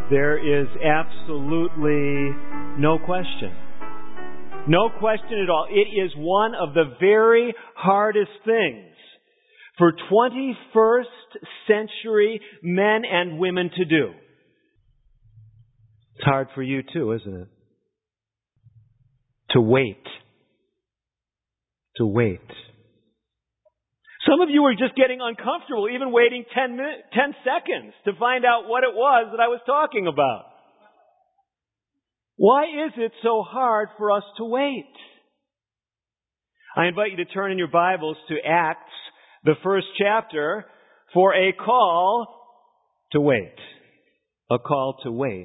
There is absolutely no question. No question at all. It is one of the very hardest things for 21st century men and women to do. It's hard for you too, isn't it? To wait. To wait. Some of you are just getting uncomfortable, even waiting 10 seconds to find out what it was that I was talking about. Why is it so hard for us to wait? I invite you to turn in your Bibles to Acts, the first chapter, for a call to wait. A call to wait.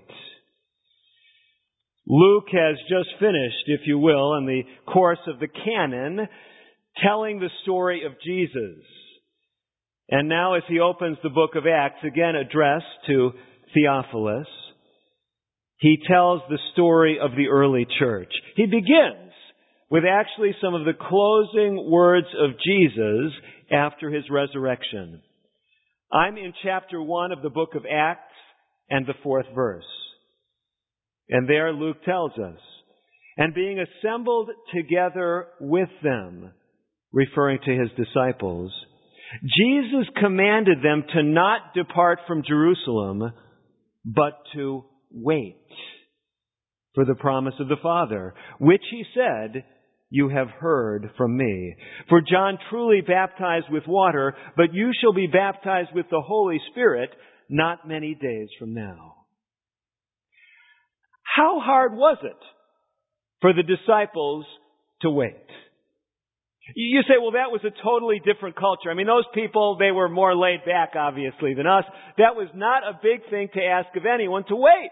Luke has just finished, if you will, in the course of the canon, telling the story of Jesus. And now as he opens the book of Acts, again addressed to Theophilus, he tells the story of the early church. He begins with actually some of the closing words of Jesus after his resurrection. I'm in chapter 1 of the book of Acts and the 4th verse. And there Luke tells us, and being assembled together with them, referring to his disciples, Jesus commanded them to not depart from Jerusalem, but to wait for the promise of the Father, which he said, you have heard from me. For John truly baptized with water, but you shall be baptized with the Holy Spirit not many days from now. How hard was it for the disciples to wait? You say, well, that was a totally different culture. I mean, those people, they were more laid back, obviously, than us. That was not a big thing to ask of anyone to wait.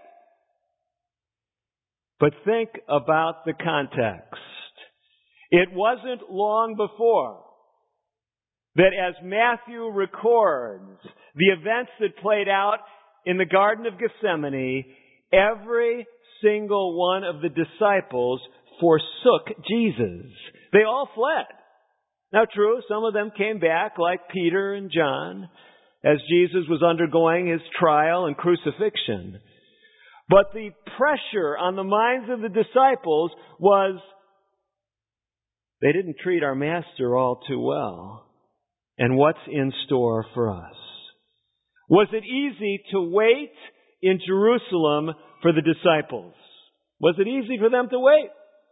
But think about the context. It wasn't long before that, as Matthew records the events that played out in the Garden of Gethsemane, every single one of the disciples forsook Jesus. They all fled. Now true, some of them came back, like Peter and John, as Jesus was undergoing his trial and crucifixion. But the pressure on the minds of the disciples was, they didn't treat our master all too well. And what's in store for us? Was it easy to wait in Jerusalem for the disciples? Was it easy for them to wait?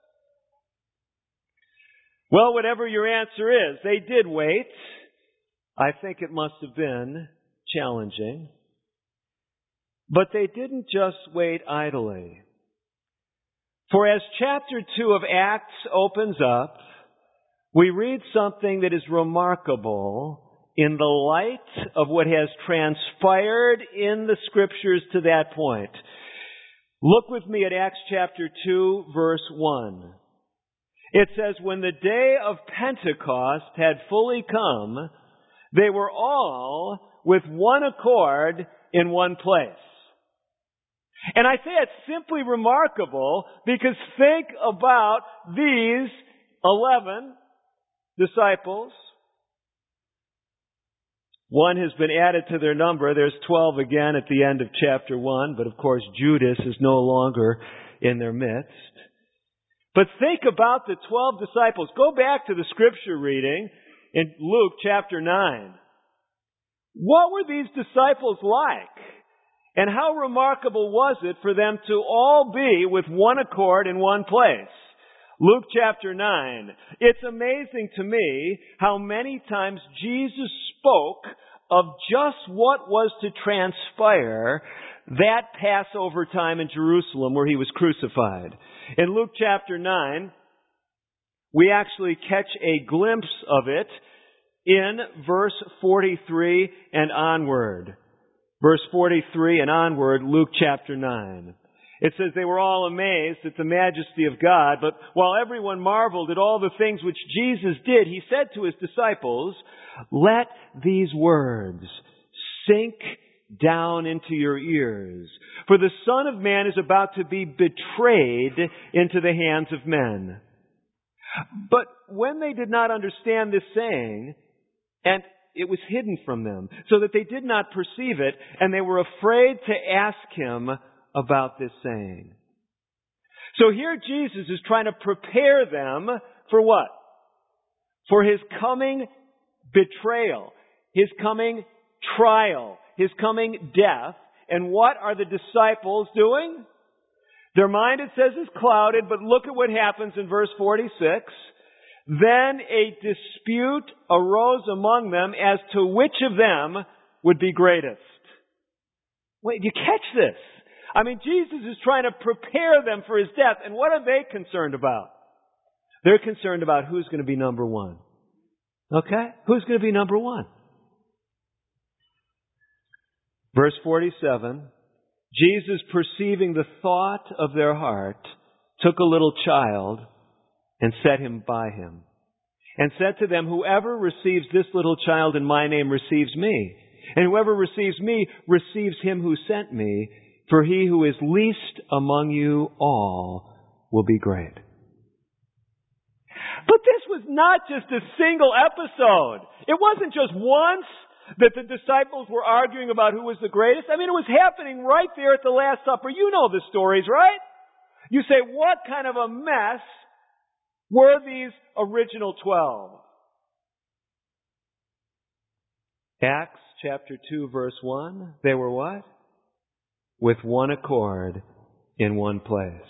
Well, whatever your answer is, they did wait. I think it must have been challenging. But they didn't just wait idly. For as chapter 2 of Acts opens up, we read something that is remarkable in the light of what has transpired in the Scriptures to that point. Look with me at Acts chapter 2, verse 1. It says, when the day of Pentecost had fully come, they were all with one accord in one place. And I say it's simply remarkable because think about these 11 disciples. One has been added to their number. There's 12 again at the end of chapter 1, but of course Judas is no longer in their midst. But think about the 12 disciples. Go back to the scripture reading in Luke chapter 9. What were these disciples like? And how remarkable was it for them to all be with one accord in one place? Luke chapter 9. It's amazing to me how many times Jesus spoke of just what was to transpire that Passover time in Jerusalem where he was crucified. In Luke chapter 9, we actually catch a glimpse of it in verse 43 and onward. Verse 43 and onward, Luke chapter 9. It says, they were all amazed at the majesty of God, but while everyone marveled at all the things which Jesus did, he said to his disciples, let these words sink down into your ears. For the Son of Man is about to be betrayed into the hands of men. But when they did not understand this saying, and it was hidden from them, so that they did not perceive it, and they were afraid to ask him about this saying. So here Jesus is trying to prepare them for what? For His coming betrayal, His coming trial, His coming death. And what are the disciples doing? Their mind, it says, is clouded, but look at what happens in verse 46. Then a dispute arose among them as to which of them would be greatest. Wait, do you catch this? I mean, Jesus is trying to prepare them for His death, and what are they concerned about? They're concerned about who's going to be number one. Okay? Who's going to be number one? Verse 47, Jesus, perceiving the thought of their heart, took a little child and set him by him, and said to them, whoever receives this little child in my name receives me, and whoever receives me receives him who sent me, for he who is least among you all will be great. But this was not just a single episode. It wasn't just once that the disciples were arguing about who was the greatest. I mean, it was happening right there at the Last Supper. You know the stories, right? You say, what kind of a mess were these original 12? Acts chapter 2, verse 1. They were what? With one accord in one place.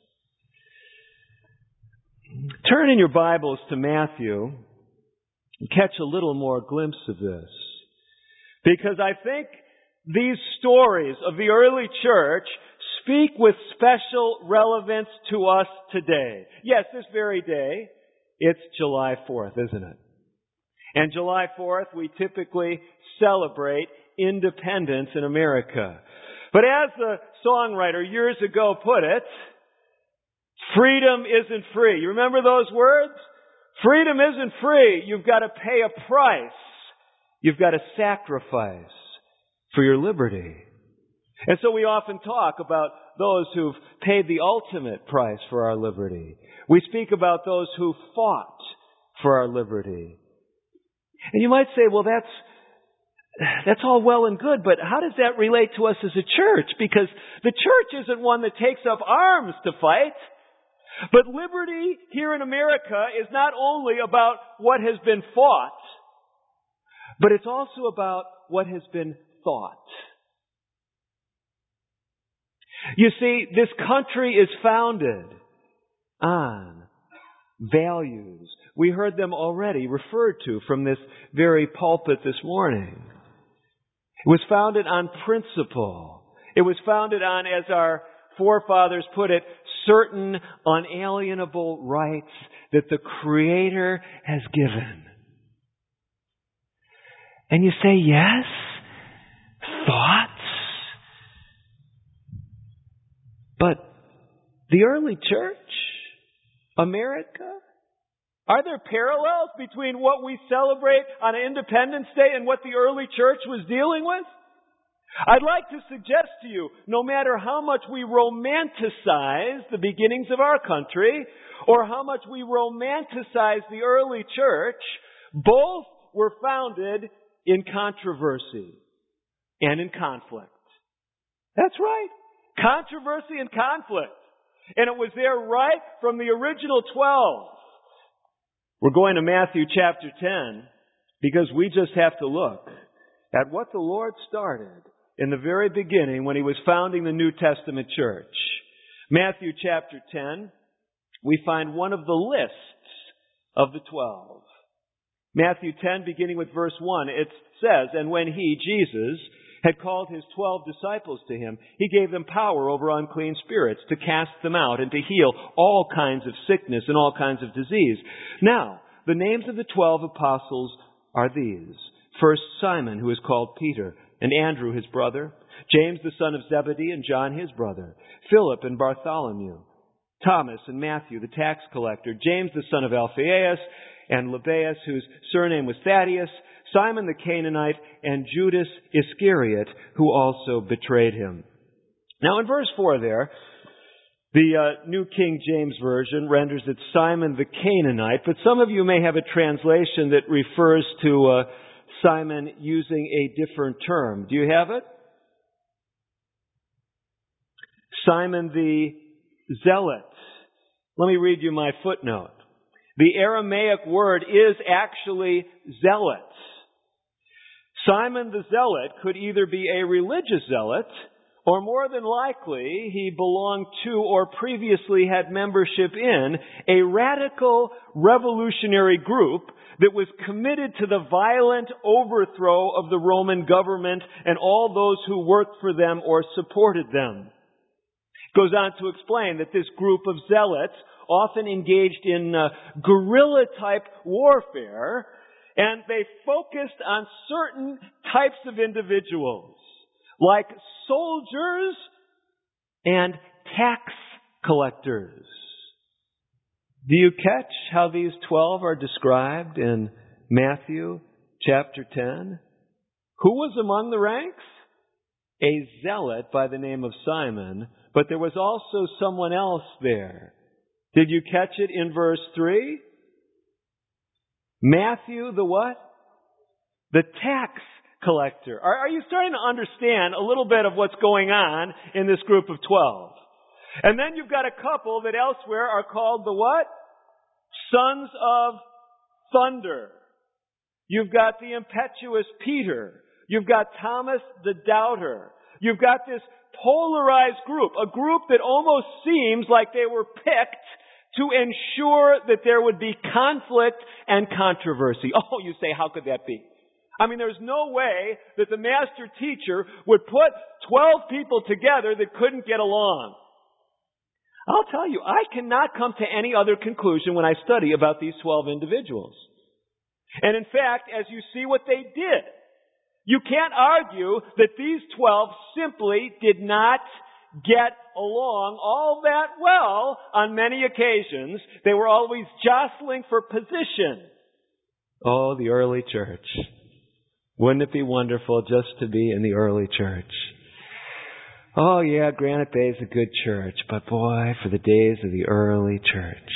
Turn in your Bibles to Matthew and catch a little more glimpse of this. Because I think these stories of the early church speak with special relevance to us today. Yes, this very day, it's July 4th, isn't it? And July 4th, we typically celebrate independence in America. But as the songwriter years ago put it, freedom isn't free. You remember those words? Freedom isn't free. You've got to pay a price. You've got to sacrifice for your liberty. And so we often talk about those who've paid the ultimate price for our liberty. We speak about those who fought for our liberty. And you might say, well, that's all well and good, but how does that relate to us as a church? Because the church isn't one that takes up arms to fight. But liberty here in America is not only about what has been fought, but it's also about what has been thought. You see, this country is founded on values. We heard them already referred to from this very pulpit this morning. It was founded on principle. It was founded on, as our forefathers put it, certain unalienable rights that the Creator has given. And you say, yes? Thoughts? But the early church? America? Are there parallels between what we celebrate on Independence Day and what the early church was dealing with? I'd like to suggest to you, no matter how much we romanticize the beginnings of our country, or how much we romanticize the early church, both were founded in controversy and in conflict. That's right. Controversy and conflict. And it was there right from the original 12. We're going to Matthew chapter 10 because we just have to look at what the Lord started in the very beginning when He was founding the New Testament church. Matthew chapter 10, we find one of the lists of the 12. Matthew 10, beginning with verse 1, it says, "And when He, Jesus, had called His 12 disciples to Him, He gave them power over unclean spirits to cast them out and to heal all kinds of sickness and all kinds of disease. Now, the names of the 12 apostles are these. First, Simon, who is called Peter, and Andrew his brother, James the son of Zebedee, and John his brother, Philip and Bartholomew, Thomas and Matthew the tax collector, James the son of Alphaeus, and Lebbaeus, whose surname was Thaddeus, Simon the Canaanite, and Judas Iscariot, who also betrayed Him." Now in verse 4 there, the New King James Version renders it Simon the Canaanite, but some of you may have a translation that refers to Simon using a different term. Do you have it? Simon the Zealot. Let me read you my footnote. The Aramaic word is actually zealot. Simon the Zealot could either be a religious zealot, or more than likely, he belonged to or previously had membership in a radical revolutionary group that was committed to the violent overthrow of the Roman government and all those who worked for them or supported them. It goes on to explain that this group of zealots often engaged in guerrilla-type warfare, and they focused on certain types of individuals, like soldiers and tax collectors. Do you catch how these 12 are described in Matthew chapter 10? Who was among the ranks? A zealot by the name of Simon, but there was also someone else there. Did you catch it in verse 3? Matthew the what? The tax collector. Are you starting to understand a little bit of what's going on in this group of 12? And then you've got a couple that elsewhere are called the what? Sons of thunder. You've got the impetuous Peter. You've got Thomas the doubter. You've got this polarized group, a group that almost seems like they were picked to ensure that there would be conflict and controversy. Oh, you say, how could that be? I mean, there's no way that the master teacher would put 12 people together that couldn't get along. I'll tell you, I cannot come to any other conclusion when I study about these 12 individuals. And in fact, as you see what they did, you can't argue that these 12 simply did not get along all that well on many occasions. They were always jostling for position. Oh, the early church. Wouldn't it be wonderful just to be in the early church? Oh yeah, Granite Bay is a good church, but boy, for the days of the early church.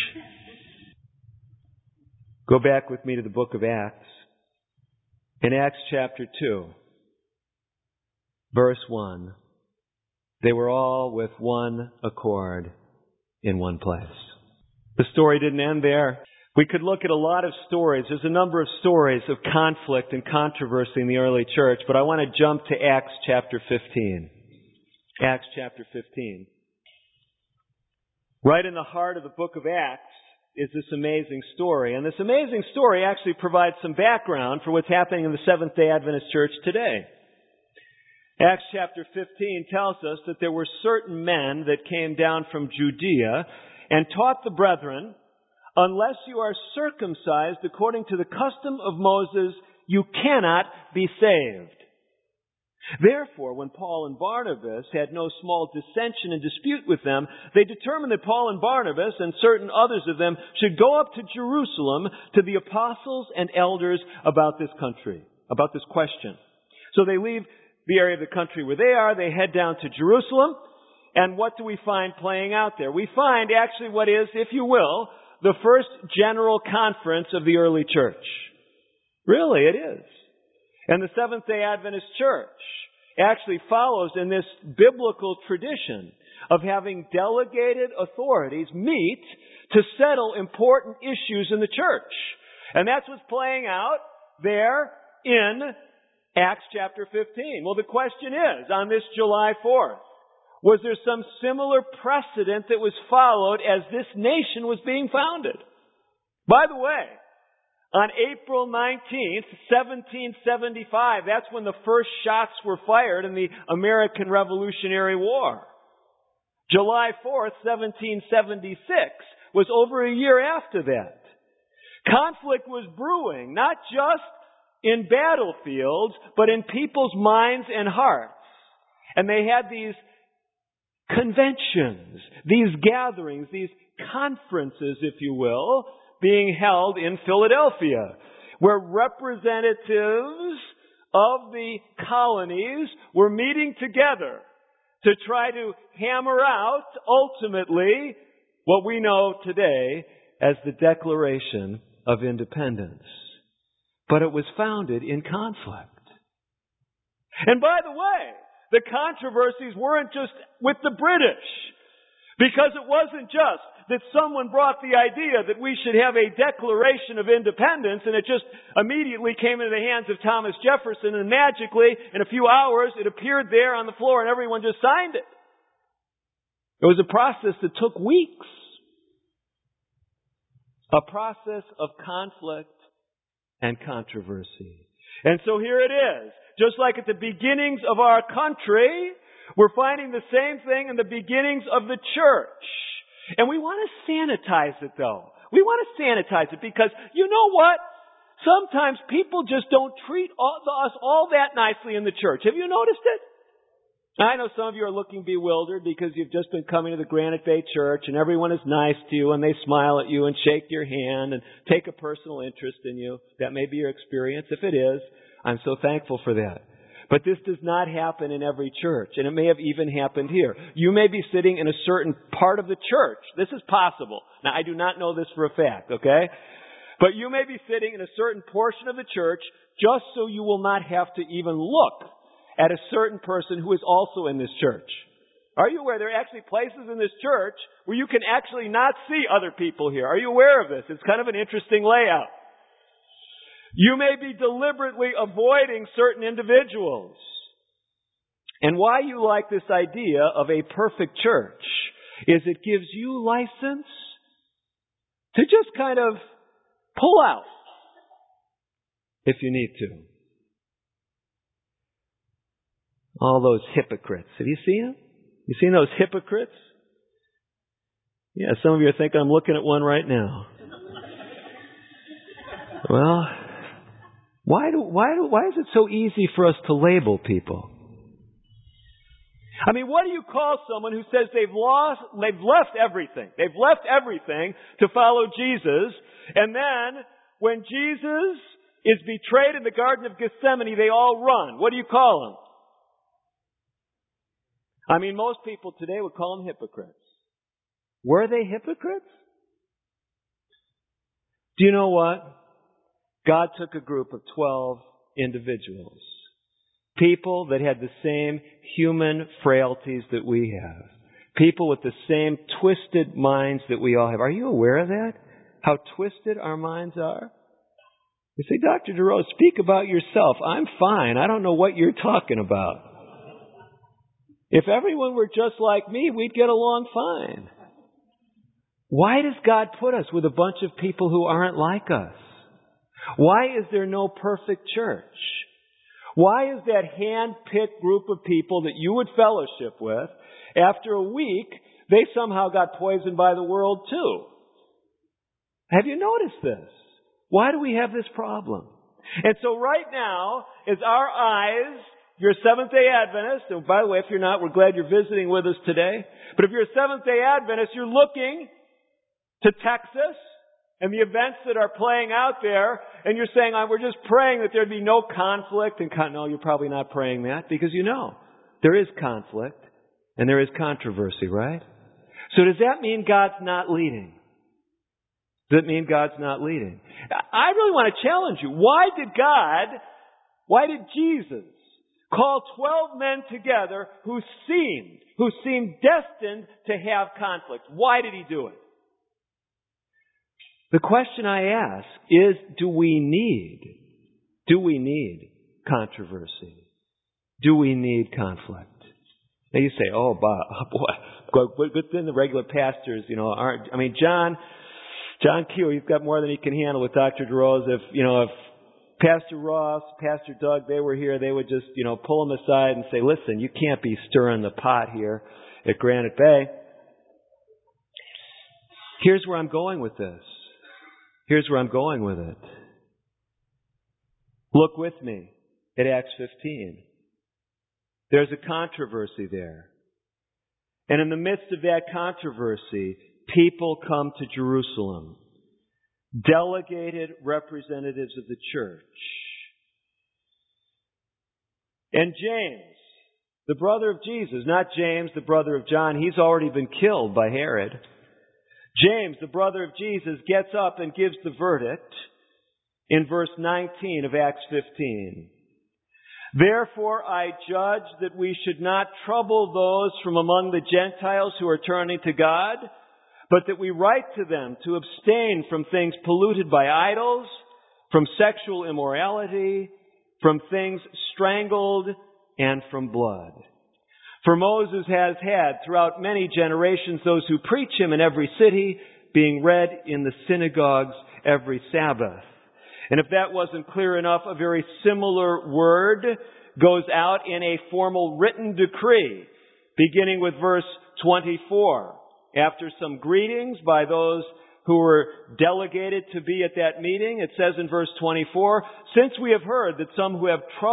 Go back with me to the book of Acts. In Acts chapter 2, verse 1, they were all with one accord in one place. The story didn't end there. We could look at a lot of stories. There's a number of stories of conflict and controversy in the early church, but I want to jump to Acts chapter 15. Acts chapter 15. Right in the heart of the book of Acts is this amazing story. And this amazing story actually provides some background for what's happening in the Seventh-day Adventist Church today. Acts chapter 15 tells us that there were certain men that came down from Judea and taught the brethren, unless you are circumcised according to the custom of Moses, you cannot be saved. Therefore, when Paul and Barnabas had no small dissension and dispute with them, they determined that Paul and Barnabas and certain others of them should go up to Jerusalem to the apostles and elders about this country, about this question. So they leave the area of the country where they are, they head down to Jerusalem, and what do we find playing out there? We find actually what is, if you will, the first general conference of the early church. Really, it is. And the Seventh-day Adventist Church actually follows in this biblical tradition of having delegated authorities meet to settle important issues in the church. And that's what's playing out there in Acts chapter 15. Well, the question is, on this July 4th, was there some similar precedent that was followed as this nation was being founded? By the way, on April 19th, 1775, that's when the first shots were fired in the American Revolutionary War. July 4th, 1776, was over a year after that. Conflict was brewing, not just in battlefields, but in people's minds and hearts. And they had these conventions, these gatherings, these conferences, if you will, being held in Philadelphia, where representatives of the colonies were meeting together to try to hammer out, ultimately, what we know today as the Declaration of Independence. But it was founded in conflict. And by the way, the controversies weren't just with the British. Because it wasn't just that someone brought the idea that we should have a Declaration of Independence and it just immediately came into the hands of Thomas Jefferson and magically, in a few hours, it appeared there on the floor and everyone just signed it. It was a process that took weeks. A process of conflict and controversy. And so here it is. Just like at the beginnings of our country, we're finding the same thing in the beginnings of the church. And we want to sanitize it, though. We want to sanitize it because, you know what? Sometimes people just don't treat us all that nicely in the church. Have you noticed it? I know some of you are looking bewildered because you've just been coming to the Granite Bay Church and everyone is nice to you and they smile at you and shake your hand and take a personal interest in you. That may be your experience. If it is, I'm so thankful for that. But this does not happen in every church, and it may have even happened here. You may be sitting in a certain part of the church. This is possible. Now, I do not know this for a fact, okay? But you may be sitting in a certain portion of the church just so you will not have to even look at a certain person who is also in this church. Are you aware there are actually places in this church where you can actually not see other people here? Are you aware of this? It's kind of an interesting layout. You may be deliberately avoiding certain individuals. And why you like this idea of a perfect church is it gives you license to just kind of pull out if you need to. All those hypocrites. Have you seen them? You seen those hypocrites? Yeah, some of you are thinking I'm looking at one right now. Well, why is it so easy for us to label people? I mean, what do you call someone who says they've left everything? They've left everything to follow Jesus, and then when Jesus is betrayed in the Garden of Gethsemane, they all run. What do you call them? I mean, most people today would call them hypocrites. Were they hypocrites? Do you know what? God took a group of 12 individuals. People that had the same human frailties that we have. People with the same twisted minds that we all have. Are you aware of that? How twisted our minds are? You say, Dr. DeRose, speak about yourself. I'm fine. I don't know what you're talking about. If everyone were just like me, we'd get along fine. Why does God put us with a bunch of people who aren't like us? Why is there no perfect church? Why is that hand-picked group of people that you would fellowship with, after a week, they somehow got poisoned by the world too? Have you noticed this? Why do we have this problem? And so right now, as our eyes, if you're a Seventh-day Adventist, and by the way, if you're not, we're glad you're visiting with us today. But if you're a Seventh-day Adventist, you're looking to Texas and the events that are playing out there, and you're saying, we're just praying that there'd be no conflict. And no, you're probably not praying that, because you know there is conflict and there is controversy, right? So does that mean God's not leading? Does it mean God's not leading? I really want to challenge you. Why did Jesus call 12 men together who seemed destined to have conflict? Why did He do it? The question I ask is, do we need controversy? Do we need conflict? Now you say, oh, boy, good thing the regular pastors, aren't. I mean, John Q, he's got more than he can handle with Dr. DeRose. If Pastor Ross, Pastor Doug, they were here, they would just, pull him aside and say, listen, you can't be stirring the pot here at Granite Bay. Here's where I'm going with this. Here's where I'm going with it. Look with me at Acts 15. There's a controversy there. And in the midst of that controversy, people come to Jerusalem. Delegated representatives of the church. And James, the brother of Jesus, not James, the brother of John, he's already been killed by Herod. James, the brother of Jesus, gets up and gives the verdict in verse 19 of Acts 15. Therefore I judge that we should not trouble those from among the Gentiles who are turning to God, but that we write to them to abstain from things polluted by idols, from sexual immorality, from things strangled, and from blood. For Moses has had throughout many generations those who preach him in every city, being read in the synagogues every Sabbath. And if that wasn't clear enough, a very similar word goes out in a formal written decree, beginning with verse 24. After some greetings by those who were delegated to be at that meeting, it says in verse 24, "Since we have heard that some who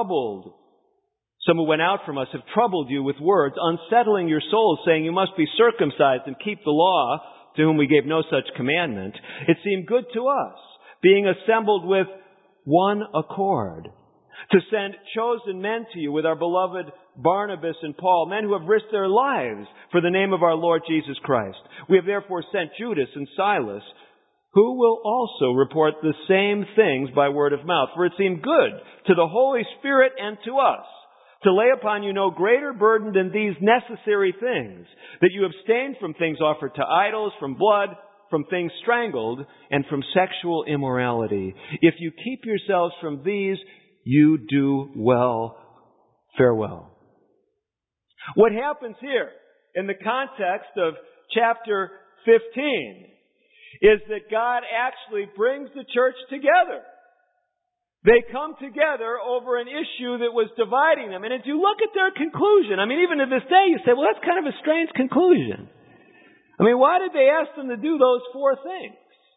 went out from us have troubled you with words, unsettling your souls, saying you must be circumcised and keep the law, to whom we gave no such commandment, it seemed good to us, being assembled with one accord, to send chosen men to you with our beloved Barnabas and Paul, men who have risked their lives for the name of our Lord Jesus Christ. We have therefore sent Judas and Silas, who will also report the same things by word of mouth. For it seemed good to the Holy Spirit and to us to lay upon you no greater burden than these necessary things, that you abstain from things offered to idols, from blood, from things strangled, and from sexual immorality. If you keep yourselves from these, you do well. Farewell." What happens here in the context of chapter 15 is that God actually brings the church together. They come together over an issue that was dividing them. And as you look at their conclusion, even to this day, you say, well, that's kind of a strange conclusion. Why did they ask them to do those four things?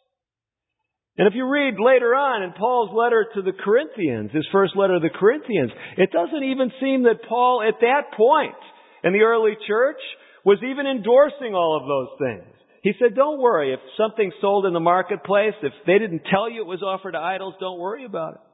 And if you read later on in Paul's letter to the Corinthians, his first letter to the Corinthians, it doesn't even seem that Paul at that point in the early church was even endorsing all of those things. He said, don't worry, if something's sold in the marketplace, if they didn't tell you it was offered to idols, don't worry about it.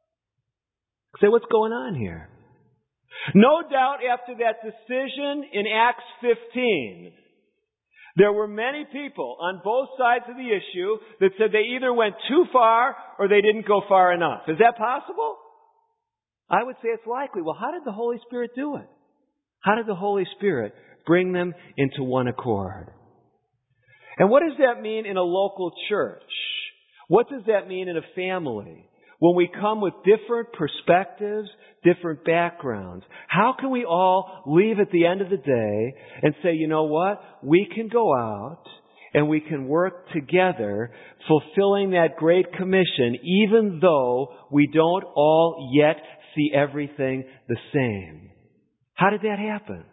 Say, what's going on here? No doubt after that decision in Acts 15, there were many people on both sides of the issue that said they either went too far or they didn't go far enough. Is that possible? I would say it's likely. Well, how did the Holy Spirit do it? How did the Holy Spirit bring them into one accord? And what does that mean in a local church? What does that mean in a family? When we come with different perspectives, different backgrounds, how can we all leave at the end of the day and say, you know what? We can go out and we can work together fulfilling that great commission even though we don't all yet see everything the same. How did that happen?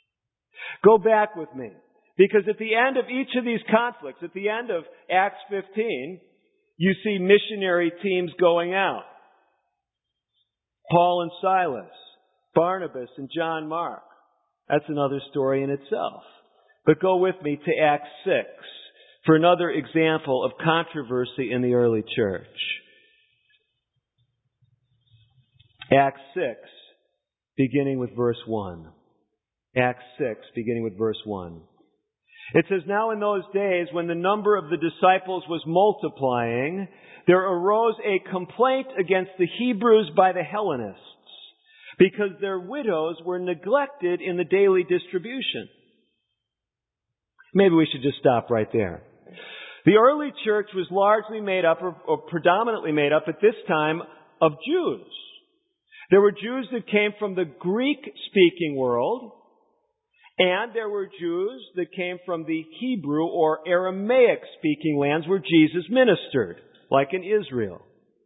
Go back with me. Because at the end of each of these conflicts, at the end of Acts 15, you see missionary teams going out. Paul and Silas, Barnabas and John Mark. That's another story in itself. But go with me to Acts 6 for another example of controversy in the early church. Acts 6, beginning with verse 1. Acts 6, beginning with verse 1. It says, "Now in those days, when the number of the disciples was multiplying, there arose a complaint against the Hebrews by the Hellenists, because their widows were neglected in the daily distribution." Maybe we should just stop right there. The early church was largely made up, or predominantly made up at this time, of Jews. There were Jews that came from the Greek-speaking world, and there were Jews that came from the Hebrew or Aramaic-speaking lands where Jesus ministered, like in Israel.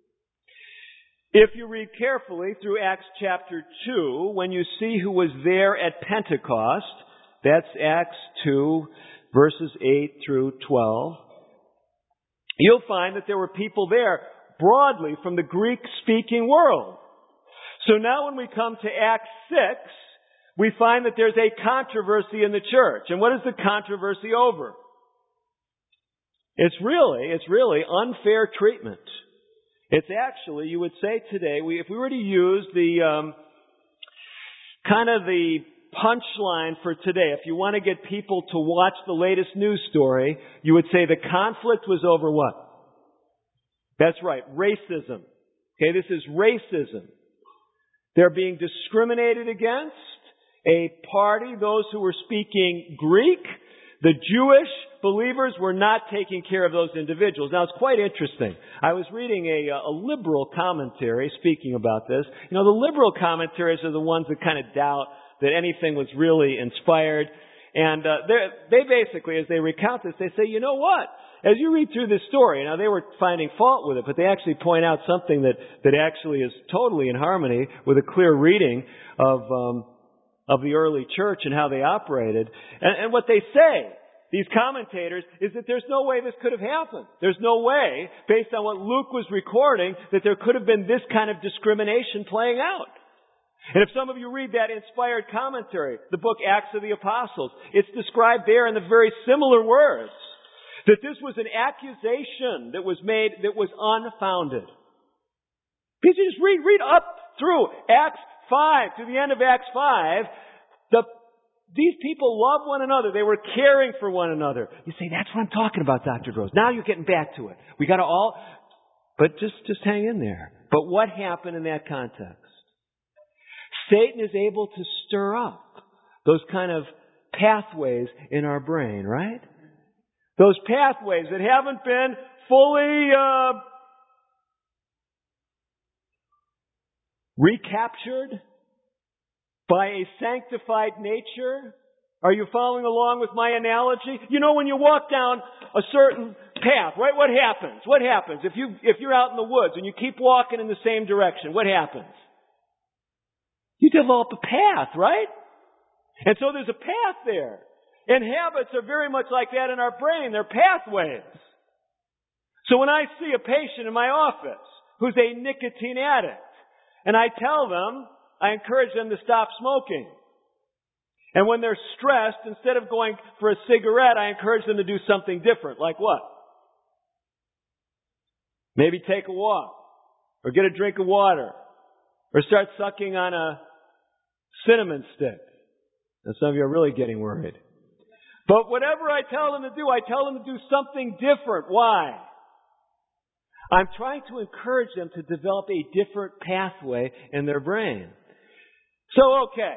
If you read carefully through Acts chapter 2, when you see who was there at Pentecost, that's Acts 2, verses 8 through 12, you'll find that there were people there broadly from the Greek-speaking world. So now when we come to Acts 6, we find that there's a controversy in the church. And what is the controversy over? It's really unfair treatment. It's actually, you would say today, if we were to use the the punchline for today, if you want to get people to watch the latest news story, you would say the conflict was over what? That's right, racism. Okay, this is racism. They're being discriminated against. A party, those who were speaking Greek, the Jewish believers were not taking care of those individuals. Now, it's quite interesting. I was reading a liberal commentary speaking about this. You know, the liberal commentaries are the ones that kind of doubt that anything was really inspired. And they basically, as they recount this, they say, you know what? As you read through this story, now they were finding fault with it, but they actually point out something that actually is totally in harmony with a clear reading of the early church and how they operated. And what they say, these commentators, is that there's no way this could have happened. There's no way, based on what Luke was recording, that there could have been this kind of discrimination playing out. And if some of you read that inspired commentary, the book Acts of the Apostles, it's described there in the very similar words, that this was an accusation that was made that was unfounded. Because you just read up through Acts 5, to the end of Acts 5, these people loved one another. They were caring for one another. You say, that's what I'm talking about, Dr. Gross. Now you're getting back to it. We got to all, but just hang in there. But what happened in that context? Satan is able to stir up those kind of pathways in our brain, right? Those pathways that haven't been fully recaptured by a sanctified nature. Are you following along with my analogy? You know, when you walk down a certain path, right? What happens? What happens? If you're out in the woods and you keep walking in the same direction, what happens? You develop a path, right? And so there's a path there. And habits are very much like that in our brain. They're pathways. So when I see a patient in my office who's a nicotine addict, and I tell them, I encourage them to stop smoking. And when they're stressed, instead of going for a cigarette, I encourage them to do something different. Like what? Maybe take a walk, or get a drink of water, or start sucking on a cinnamon stick. And some of you are really getting worried. But whatever I tell them to do, I tell them to do something different. Why? I'm trying to encourage them to develop a different pathway in their brain. So, okay.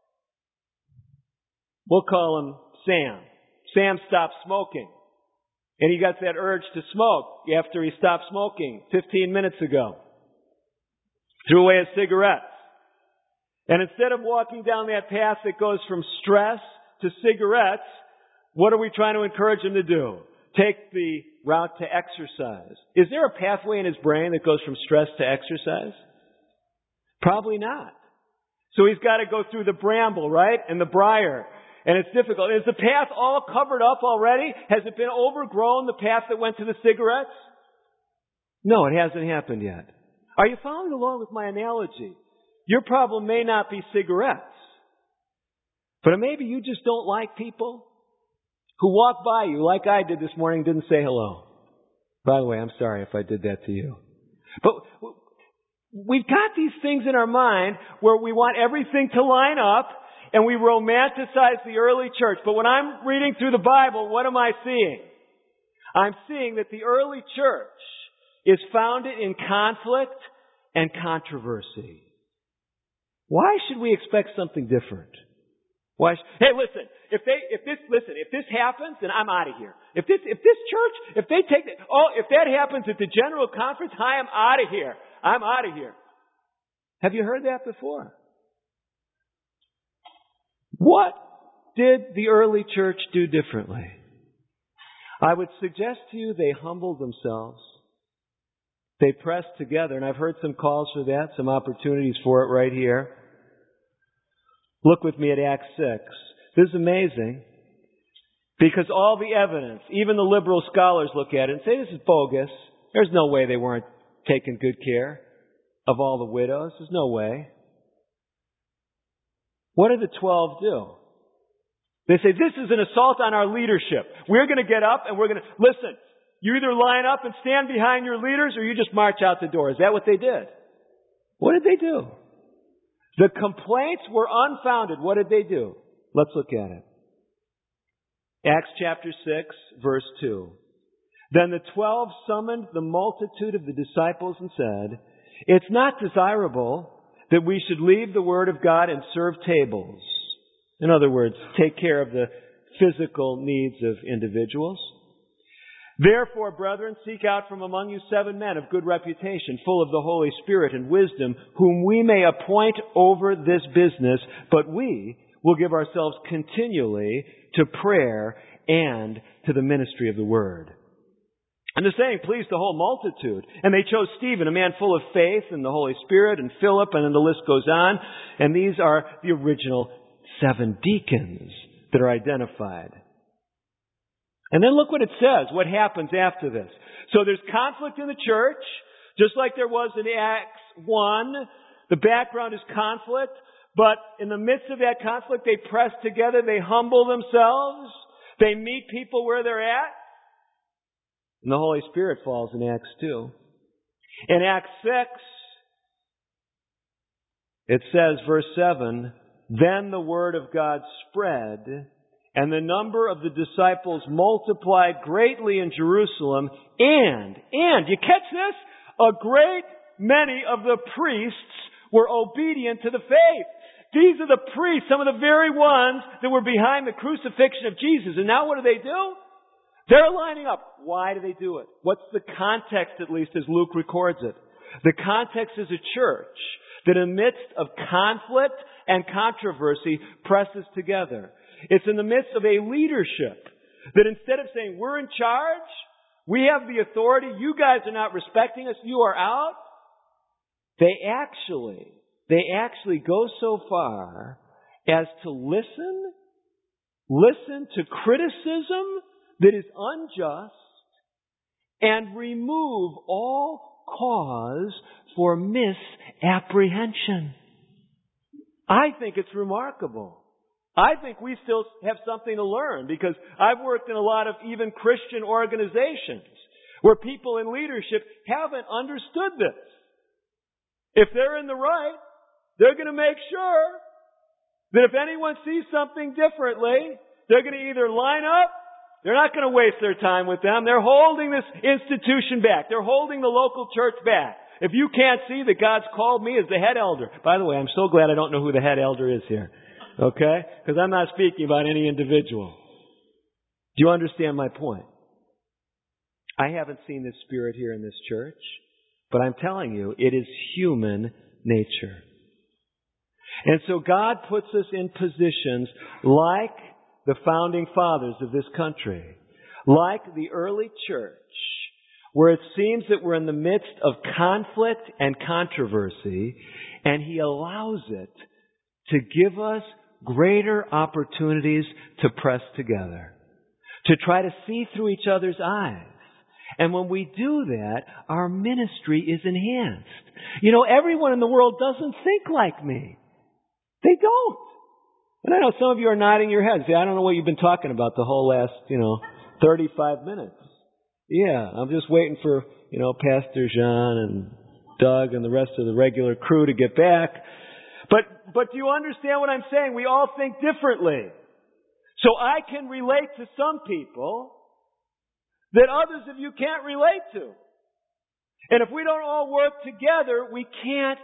We'll call him Sam. Sam stopped smoking. And he got that urge to smoke after he stopped smoking 15 minutes ago. Threw away his cigarettes. And instead of walking down that path that goes from stress to cigarettes, what are we trying to encourage him to do? Take the route to exercise. Is there a pathway in his brain that goes from stress to exercise? Probably not. So he's got to go through the bramble, right? And the briar. And it's difficult. Is the path all covered up already? Has it been overgrown, the path that went to the cigarettes? No, it hasn't happened yet. Are you following along with my analogy? Your problem may not be cigarettes. But maybe you just don't like people who walk by you like I did this morning and didn't say hello. By the way, I'm sorry if I did that to you. But we've got these things in our mind where we want everything to line up and we romanticize the early church. But when I'm reading through the Bible, what am I seeing? I'm seeing that the early church is founded in conflict and controversy. Why should we expect something different? Hey, listen, if this happens, then I'm out of here. If that happens at the general conference, I am out of here. I'm out of here. Have you heard that before? What did the early church do differently? I would suggest to you they humbled themselves. They pressed together, and I've heard some calls for that, some opportunities for it right here. Look with me at Acts 6. This is amazing because all the evidence, even the liberal scholars look at it and say this is bogus. There's no way they weren't taking good care of all the widows. There's no way. What did the 12 do? They say this is an assault on our leadership. We're going to get up and we're going to... Listen, you either line up and stand behind your leaders or you just march out the door. Is that what they did? What did they do? The complaints were unfounded. What did they do? Let's look at it. Acts chapter 6, verse 2. Then the 12 summoned the multitude of the disciples and said, "It's not desirable that we should leave the Word of God and serve tables. In other words, take care of the physical needs of individuals. Therefore, brethren, seek out from among you 7 men of good reputation, full of the Holy Spirit and wisdom, whom we may appoint over this business, but we will give ourselves continually to prayer and to the ministry of the Word. And the saying pleased the whole multitude. And they chose Stephen, a man full of faith and the Holy Spirit, and Philip, and then the list goes on. And these are the original 7 deacons that are identified. And then look what it says, what happens after this. So there's conflict in the church, just like there was in Acts 1. The background is conflict, but in the midst of that conflict, they press together, they humble themselves, they meet people where they're at, and the Holy Spirit falls in Acts 2. In Acts 6, it says, verse 7, then the word of God spread, and the number of the disciples multiplied greatly in Jerusalem, and, you catch this? A great many of the priests were obedient to the faith. These are the priests, some of the very ones that were behind the crucifixion of Jesus. And now what do? They're lining up. Why do they do it? What's the context, at least, as Luke records it? The context is a church that in the midst of conflict and controversy presses together. It's in the midst of a leadership that instead of saying, we're in charge, we have the authority, you guys are not respecting us, you are out, they actually go so far as to listen to criticism that is unjust and remove all cause for misapprehension. I think it's remarkable. I think we still have something to learn because I've worked in a lot of even Christian organizations where people in leadership haven't understood this. If they're in the right, they're going to make sure that if anyone sees something differently, they're going to either line up, they're not going to waste their time with them, they're holding this institution back, they're holding the local church back. If you can't see that God's called me as the head elder, by the way, I'm so glad I don't know who the head elder is here. Okay? Because I'm not speaking about any individual. Do you understand my point? I haven't seen this spirit here in this church, but I'm telling you, it is human nature. And so God puts us in positions like the founding fathers of this country, like the early church, where it seems that we're in the midst of conflict and controversy, and He allows it to give us greater opportunities to press together, to try to see through each other's eyes. And when we do that, our ministry is enhanced. You know, everyone in the world doesn't think like me. They don't. And I know some of you are nodding your heads. See, I don't know what you've been talking about the whole last, 35 minutes. Yeah, I'm just waiting for, Pastor Jean and Doug and the rest of the regular crew to get back. But do you understand what I'm saying? We all think differently. So I can relate to some people that others of you can't relate to. And if we don't all work together, we can't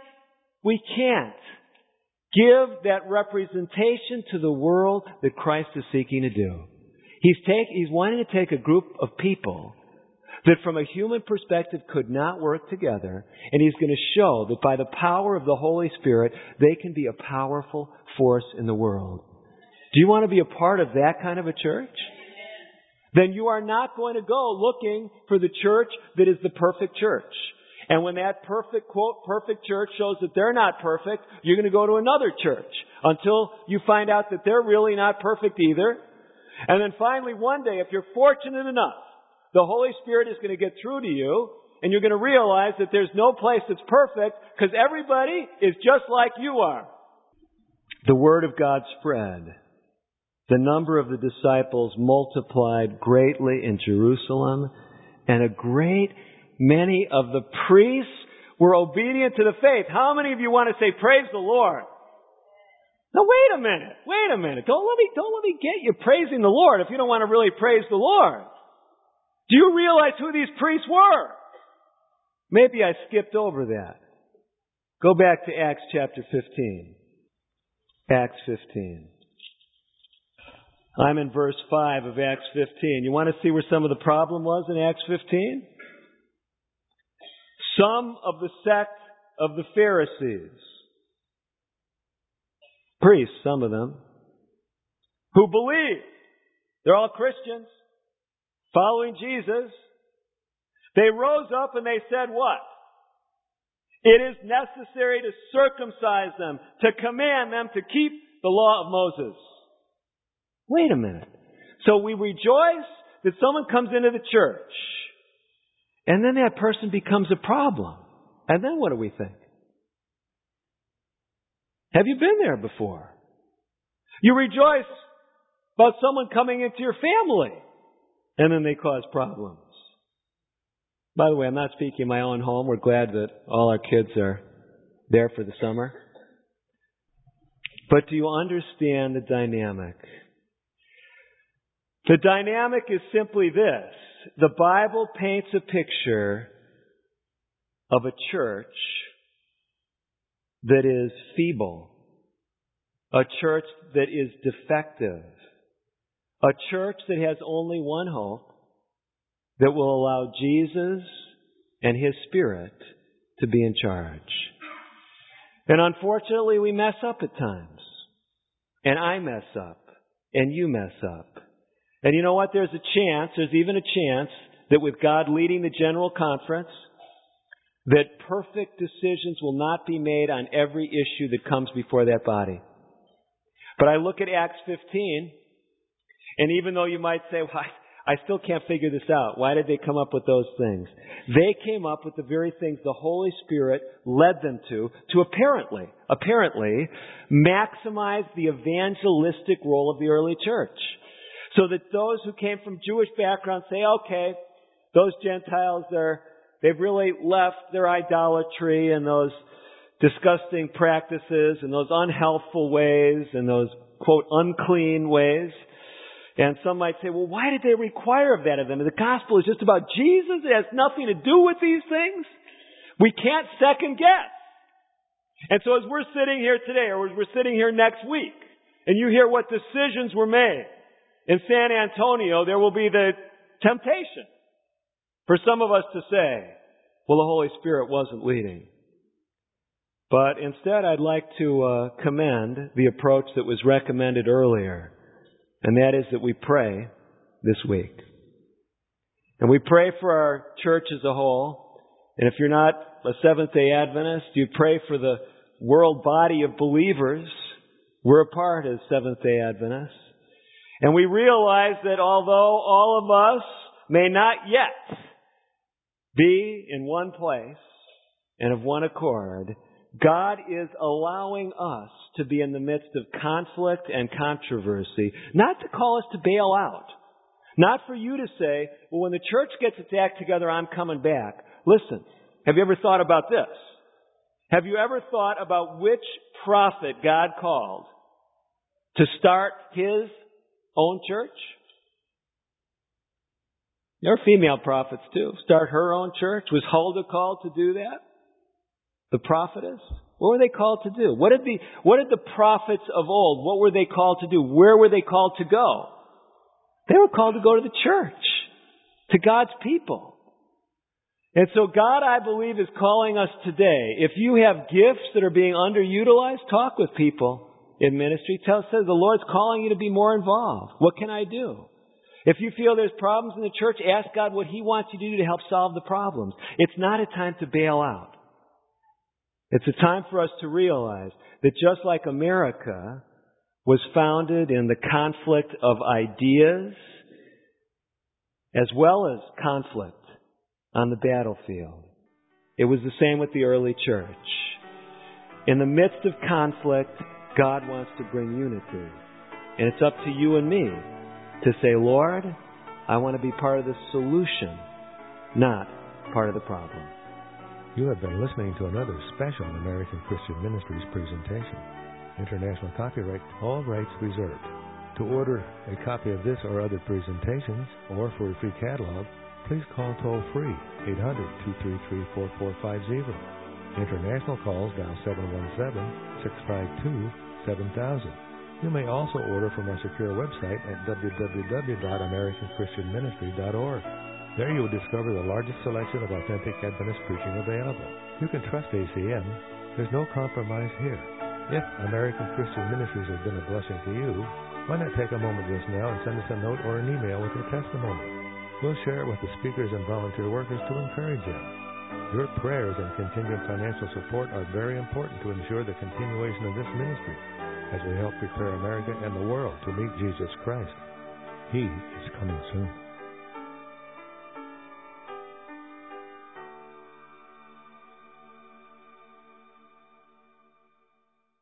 give that representation to the world that Christ is seeking to do. He's wanting to take a group of people that from a human perspective could not work together, and He's going to show that by the power of the Holy Spirit, they can be a powerful force in the world. Do you want to be a part of that kind of a church? Then you are not going to go looking for the church that is the perfect church. And when that perfect, quote, perfect church shows that they're not perfect, you're going to go to another church until you find out that they're really not perfect either. And then finally, one day, if you're fortunate enough, the Holy Spirit is going to get through to you, and you're going to realize that there's no place that's perfect because everybody is just like you are. The Word of God spread. The number of the disciples multiplied greatly in Jerusalem, and a great many of the priests were obedient to the faith. How many of you want to say, praise the Lord? Now wait a minute. Don't let me get you praising the Lord if you don't want to really praise the Lord. Do you realize who these priests were? Maybe I skipped over that. Go back to Acts chapter 15. Acts 15. I'm in verse 5 of Acts 15. You want to see where some of the problem was in Acts 15? Some of the sect of the Pharisees, priests, some of them, who believe, they're all Christians, following Jesus, they rose up and they said what? It is necessary to circumcise them, to command them to keep the law of Moses. Wait a minute. So we rejoice that someone comes into the church, and then that person becomes a problem. And then what do we think? Have you been there before? You rejoice about someone coming into your family, and then they cause problems. By the way, I'm not speaking in my own home. We're glad that all our kids are there for the summer. But do you understand the dynamic? The dynamic is simply this. The Bible paints a picture of a church that is feeble, a church that is defective, a church that has only one hope, that will allow Jesus and His Spirit to be in charge. And unfortunately, we mess up at times. And I mess up. And you mess up. And you know what? There's even a chance that with God leading the General Conference, that perfect decisions will not be made on every issue that comes before that body. But I look at Acts 15, and even though you might say, well, I still can't figure this out. Why did they come up with those things? They came up with the very things the Holy Spirit led them to apparently maximize the evangelistic role of the early church. So that those who came from Jewish backgrounds say, okay, those Gentiles, they've really left their idolatry and those disgusting practices and those unhealthful ways and those, quote, unclean ways. And some might say, well, why did they require that of them? The gospel is just about Jesus. It has nothing to do with these things. We can't second guess. And so as we're sitting here today, or as we're sitting here next week, and you hear what decisions were made in San Antonio, there will be the temptation for some of us to say, well, the Holy Spirit wasn't leading. But instead, I'd like to commend the approach that was recommended earlier. And that is that we pray this week. And we pray for our church as a whole. And if you're not a Seventh-day Adventist, you pray for the world body of believers. We're a part of Seventh-day Adventists. And we realize that although all of us may not yet be in one place and of one accord, God is allowing us to be in the midst of conflict and controversy, not to call us to bail out, not for you to say, well, when the church gets its act together, I'm coming back. Listen, have you ever thought about this? Have you ever thought about which prophet God called to start His own church? There are female prophets too. Start her own church. Was Huldah called to do that? The prophetess? What were they called to do? What did the prophets of old, what were they called to do? Where were they called to go? They were called to go to the church, to God's people. And so God, I believe, is calling us today. If you have gifts that are being underutilized, talk with people in ministry. Say, the Lord's calling you to be more involved. What can I do? If you feel there's problems in the church, ask God what He wants you to do to help solve the problems. It's not a time to bail out. It's a time for us to realize that just like America was founded in the conflict of ideas as well as conflict on the battlefield, it was the same with the early church. In the midst of conflict, God wants to bring unity. And it's up to you and me to say, Lord, I want to be part of the solution, not part of the problem. You have been listening to another special American Christian Ministries presentation. International copyright, all rights reserved. To order a copy of this or other presentations, or for a free catalog, please call toll-free 800-233-4450. International calls dial 717-652-7000. You may also order from our secure website at www.americanchristianministry.org. There you will discover the largest selection of authentic Adventist preaching available. You can trust ACM. There's no compromise here. If American Christian Ministries has been a blessing to you, why not take a moment just now and send us a note or an email with your testimony? We'll share it with the speakers and volunteer workers to encourage you. Your prayers and contingent financial support are very important to ensure the continuation of this ministry as we help prepare America and the world to meet Jesus Christ. He is coming soon.